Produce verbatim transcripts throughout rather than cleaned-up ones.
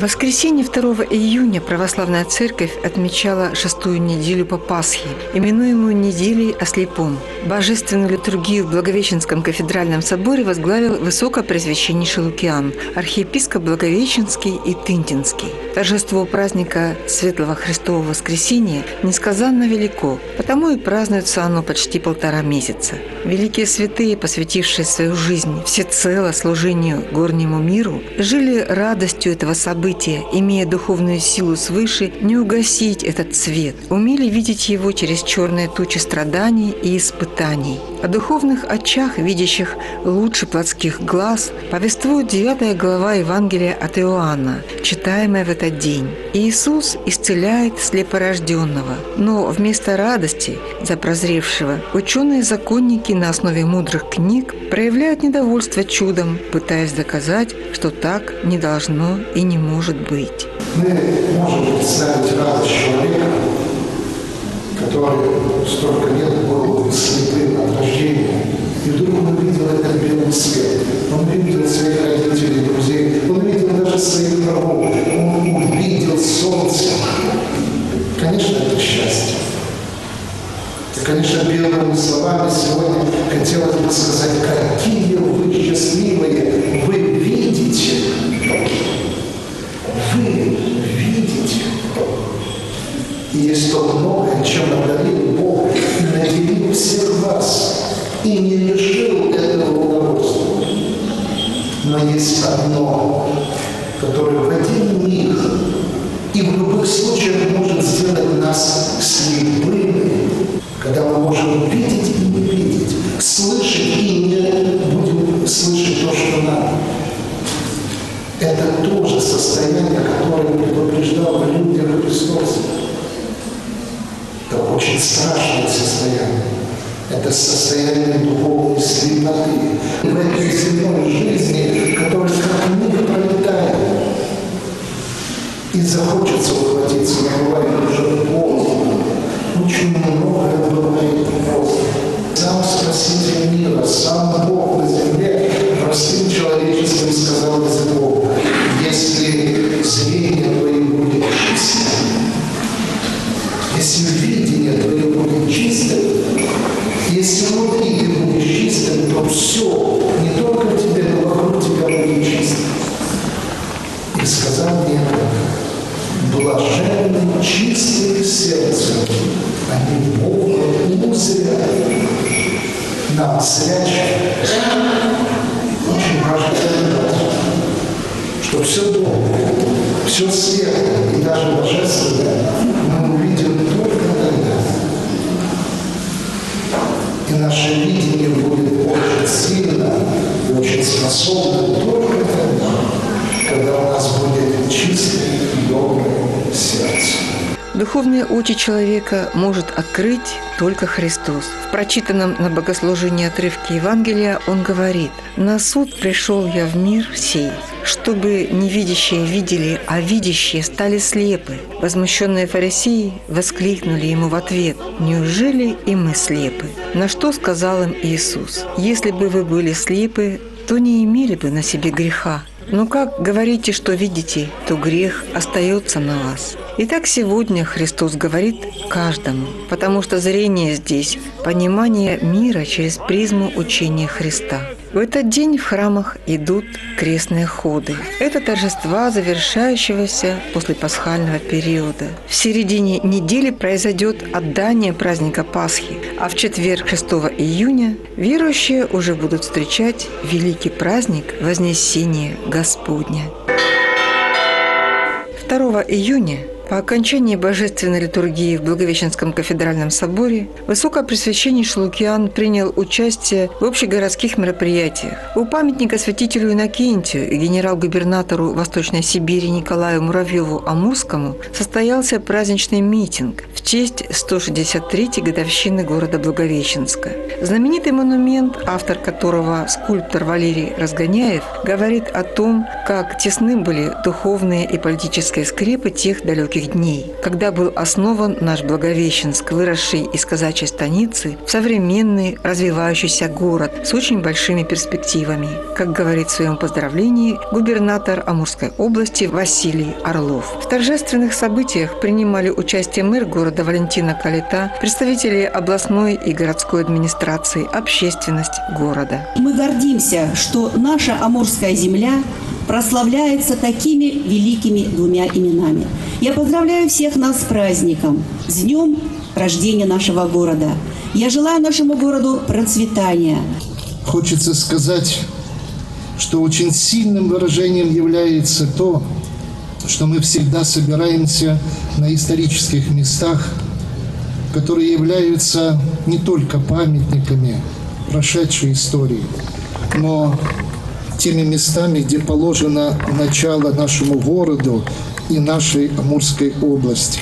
В воскресенье второго июня православная церковь отмечала шестую неделю по Пасхе, именуемую неделей о слепом. Божественную литургию в Благовещенском кафедральном соборе возглавил Высокопреосвященнейший Лукиан, архиепископ Благовещенский и Тынтинский. Торжество праздника Светлого Христового Воскресения несказанно велико, потому и празднуется оно почти полтора месяца. Великие святые, посвятившие свою жизнь всецело служению горнему миру, жили радостью этого события, имея духовную силу свыше не угасить этот свет, умели видеть его через черные тучи страданий и испытаний. О духовных очах, видящих лучше плотских глаз, повествует девятая глава Евангелия от Иоанна, читаемая в этот день. Иисус исцеляет слепорожденного, но вместо радости за прозревшего ученые-законники на основе мудрых книг проявляют недовольство чудом, пытаясь доказать, что так не должно и не может быть. Мы можем представить радость человека, который столько лет был слепым от рождения, и вдруг он увидел этот белый свет. Он увидел своих родителей, друзей, он увидел даже своих врагов, он увидел солнце. Конечно, это счастье. И, конечно, белыми словами сегодня хотелось бы сказать, какие вы счастливые, вы видите. Вы видите. И есть то многое, чем одарил Бог, и наделил всех вас, и не лишил этого удовольствия. Но есть одно, которое в один миг и в любых случаях может сделать нас слепыми, когда мы можем видеть и не видеть, слышать и не будем слышать то, что надо. Это тоже состояние, которое предупреждал в людях Христос. Это очень страшное состояние. Это состояние духовной слепоты. В этой земной жизни, которая как миг пролетает, и захочется ухватиться, но бывает уже поздно. Очень многое бывает просто. Сам Спаситель мира, сам Бог на земле простым человечеством сказал из Бога: если зрение твое будет чистым, если видение твое будет чистым, если внутри ты будешь чистым, то все, не только тебе, но вокруг тебя будет чистым. И сказал мне это: блаженны чистые сердцем, они Бога узрят. Нам, зрячим, очень важно понимать, что все доброе, все светлое и даже божественное мы увидим только тогда. И наше видение будет очень сильно и очень способно только тогда, когда у нас будет чистое и доброе сердце. Духовные очи человека может открыть только Христос. В прочитанном на богослужении отрывке Евангелия он говорит: «На суд пришел я в мир сей, чтобы невидящие видели, а видящие стали слепы». Возмущенные фарисеи воскликнули ему в ответ: «Неужели и мы слепы?» На что сказал им Иисус: «Если бы вы были слепы, то не имели бы на себе греха. Но как говорите, что видите, то грех остается на вас». Итак, сегодня Христос говорит каждому, потому что зрение здесь – понимание мира через призму учения Христа. В этот день в храмах идут крестные ходы. Это торжества завершающегося после пасхального периода. В середине недели произойдет отдание праздника Пасхи, а в четверг шестого июня верующие уже будут встречать великий праздник Вознесения Господня. второго июня по окончании божественной литургии в Благовещенском кафедральном соборе Высокопреосвященнейший Лукиан принял участие в общегородских мероприятиях. У памятника святителю Иннокентию и генерал-губернатору Восточной Сибири Николаю Муравьеву-Амурскому состоялся праздничный митинг в честь сто шестьдесят третьей годовщины города Благовещенска. Знаменитый монумент, автор которого скульптор Валерий Разгоняев, говорит о том, как тесны были духовные и политические скрепы тех далеких казачьих дней, когда был основан наш Благовещенск, выросший из казачьей станицы в современный развивающийся город с очень большими перспективами, как говорит в своем поздравлении губернатор Амурской области Василий Орлов. В торжественных событиях принимали участие мэр города Валентина Калита, представители областной и городской администрации, общественность города. Мы гордимся, что наша Амурская земля прославляется такими великими двумя именами. Я поздравляю всех нас с праздником, с днем рождения нашего города. Я желаю нашему городу процветания. Хочется сказать, что очень сильным выражением является то, что мы всегда собираемся на исторических местах, которые являются не только памятниками прошедшей истории, но теми местами, где положено начало нашему городу и нашей Амурской области.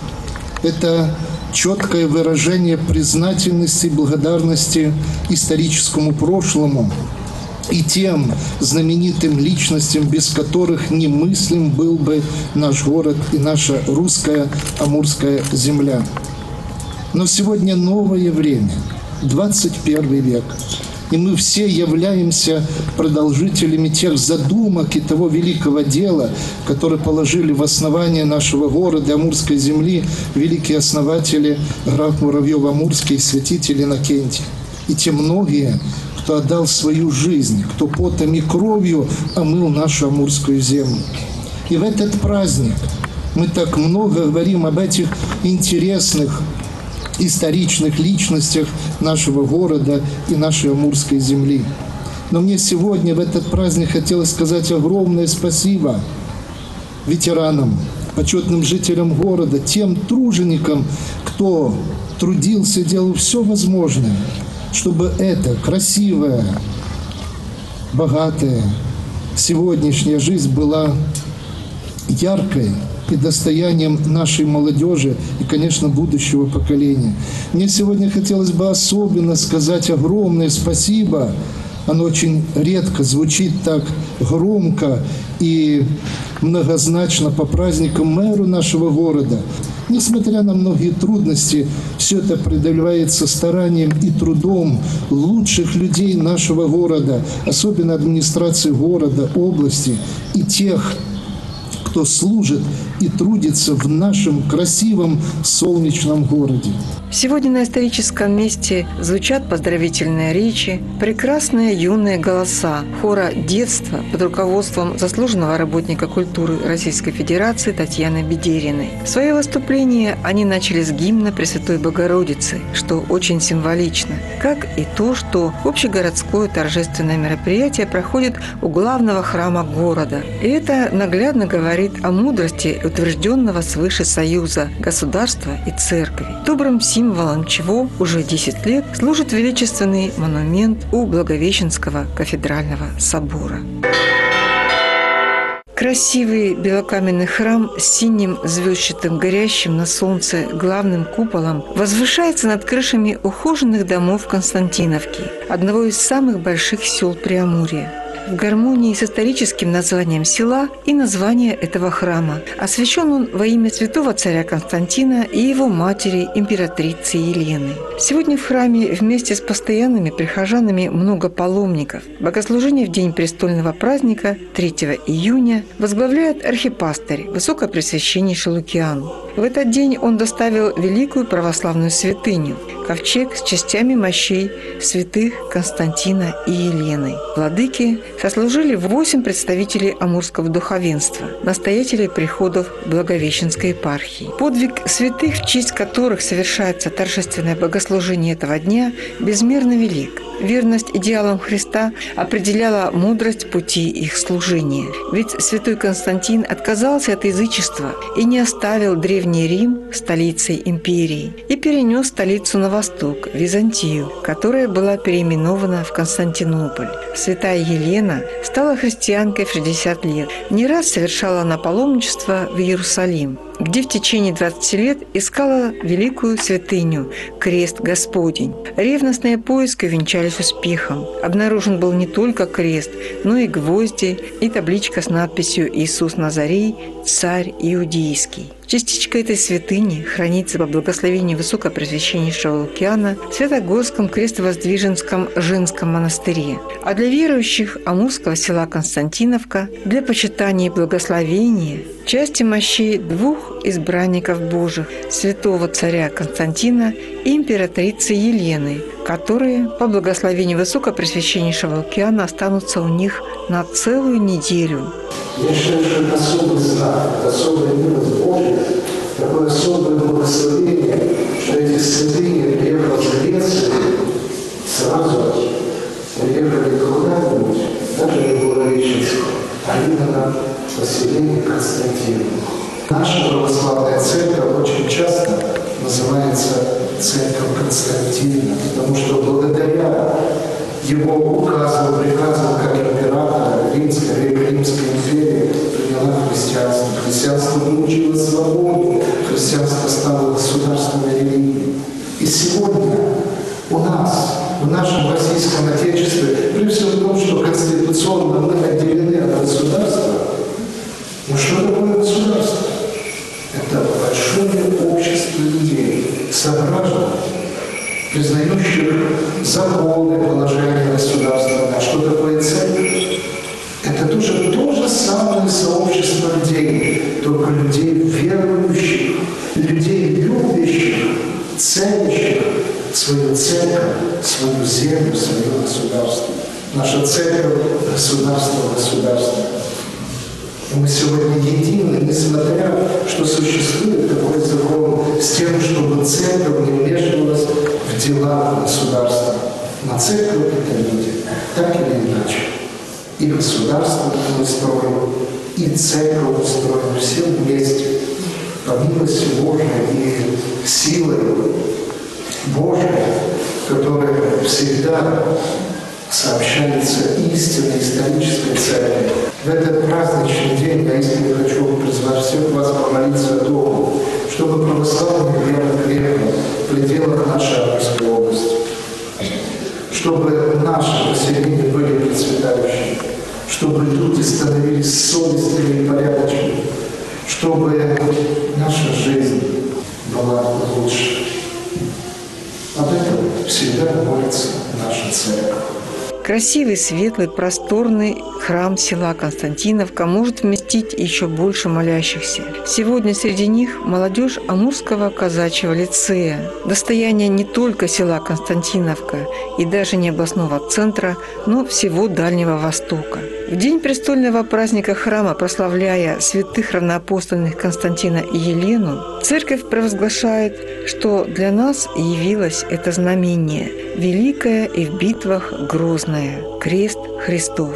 Это четкое выражение признательности и благодарности историческому прошлому и тем знаменитым личностям, без которых немыслим был бы наш город и наша русская Амурская земля. Но сегодня новое время, двадцать первый век. И мы все являемся продолжителями тех задумок и того великого дела, которое положили в основание нашего города, Амурской земли, великие основатели граф Муравьев-Амурский и святитель Иннокентий. И те многие, кто отдал свою жизнь, кто потом и кровью омыл нашу Амурскую землю. И в этот праздник мы так много говорим об этих интересных историчных личностях нашего города и нашей Амурской земли. Но мне сегодня в этот праздник хотелось сказать огромное спасибо ветеранам, почетным жителям города, тем труженикам, кто трудился, делал все возможное, чтобы эта красивая, богатая сегодняшняя жизнь была яркой и достоянием нашей молодежи и, конечно, будущего поколения. Мне сегодня хотелось бы особенно сказать огромное спасибо. Оно очень редко звучит так громко и многозначно по праздникам мэру нашего города. Несмотря на многие трудности, все это преодолевается старанием и трудом лучших людей нашего города, особенно администрации города, области и тех, кто служит и трудится в нашем красивом солнечном городе. Сегодня на историческом месте звучат поздравительные речи, прекрасные юные голоса хора детства под руководством заслуженного работника культуры Российской Федерации Татьяны Бедериной. Свое выступление они начали с гимна Пресвятой Богородицы, что очень символично, как и то, что общегородское торжественное мероприятие проходит у главного храма города. И это наглядно говорит о мудрости утвержденного свыше союза государства и церкви, добрым символом чего уже десять лет служит величественный монумент у Благовещенского кафедрального собора. Красивый белокаменный храм с синим звездчатым горящим на солнце главным куполом возвышается над крышами ухоженных домов Константиновки, одного из самых больших сел Преамурья. В гармонии с историческим названием села и название этого храма. Освящен он во имя святого царя Константина и его матери, императрицы Елены. Сегодня в храме вместе с постоянными прихожанами много паломников. Богослужение в день престольного праздника третьего июня возглавляет архипастырь Высокопреосвященнейший Лукиан. В этот день он доставил великую православную святыню – ковчег с частями мощей святых Константина и Елены. Владыки сослужили восемь представителей амурского духовенства, настоятелей приходов Благовещенской епархии. Подвиг святых, в честь которых совершается торжественное богослужение этого дня, безмерно велик. Верность идеалам Христа определяла мудрость пути их служения. Ведь святой Константин отказался от язычества и не оставил Древний Рим столицей империи и перенес столицу на восток, в Византию, которая была переименована в Константинополь. Святая Елена стала христианкой в шестьдесят лет. Не раз совершала она паломничество в Иерусалим. где в течение двадцати лет искала великую святыню – крест Господень. Ревностные поиски увенчались успехом. Обнаружен был не только крест, но и гвозди, и табличка с надписью «Иисус Назарей, царь иудейский». Частичка этой святыни хранится по благословению Высокопреосвященнейшего Лукиана в Святогорском Крестовоздвиженском женском монастыре. А для верующих амурского села Константиновка для почитания и благословения части мощей двух избранников Божьих – святого царя Константина и императрицы Елены, которые по благословению Высокопреосвященнейшего Лукиана останутся у них на целую неделю. Я считаю, что это особый знак, это особая милость Божья, такое особое благословение, что эти святые, приехав в Грецию, сразу приехали куда-нибудь, даже не в Благовещенск, а именно в поселение Константиново. Наша православная церковь очень часто называется церковь Константина, потому что благодаря его указам, приказам как императора Римской, Римской империи приняла христианство. Христианство научило свободу, христианство стало государственной религией. И сегодня у нас, в нашем российском Отечестве, при всем том, что конституционно мы отделены от государства, но что такое государство? Это большое общество людей, сограждан, признающих законы, положения государства. А что такое церковь? Это тоже то же самое сообщество людей, только людей верующих, людей любящих, ценящих свою церковь, свою землю, свое государство. Наша церковь – государство, государство. Мы сегодня едины, несмотря, что существует такой закон с тем, чтобы церковь не вмешивалась в дела государства. Но церковь – это люди, так или иначе. И государство мы строим, и церковь мы строим все вместе, по милости Божией и силой Божией, которая всегда сообщается истинной исторической церкви. В этот праздничный день я искренне хочу призвать всех вас помолиться о том, чтобы православные вера крепла в пределах нашей Амурской области, чтобы наши поселения были процветающими, чтобы люди становились совестными и порядочными, чтобы наша жизнь была лучше. Об этом всегда молится наша церковь. Красивый, светлый, просторный храм села Константиновка может вместить еще больше молящихся. Сегодня среди них молодежь Амурского казачьего лицея. Достояние не только села Константиновка и даже не областного центра, но всего Дальнего Востока. В день престольного праздника храма, прославляя святых равноапостольных Константина и Елену, церковь провозглашает, что для нас явилось это знамение, великое и в битвах грозное – крест Христов.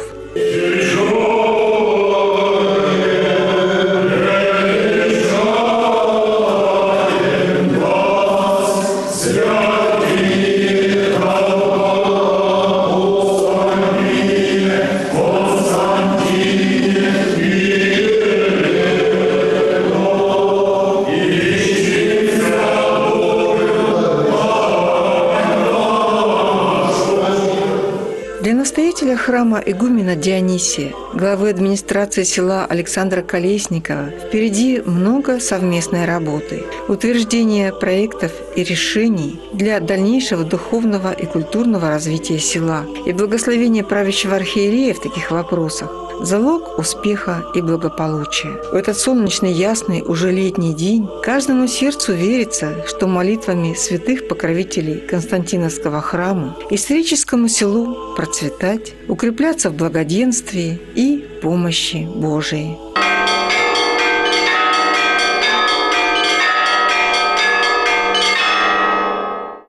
Для настоятеля храма игумена Дионисия, главы администрации села Александра Колесникова, впереди много совместной работы, утверждение проектов и решений для дальнейшего духовного и культурного развития села и благословение правящего архиерея в таких вопросах – залог успеха и благополучия. В этот солнечный, ясный, уже летний день каждому сердцу верится, что молитвами святых покровителей Константиновского храма историческому селу процветать, укрепляться в благоденствии и помощи Божией.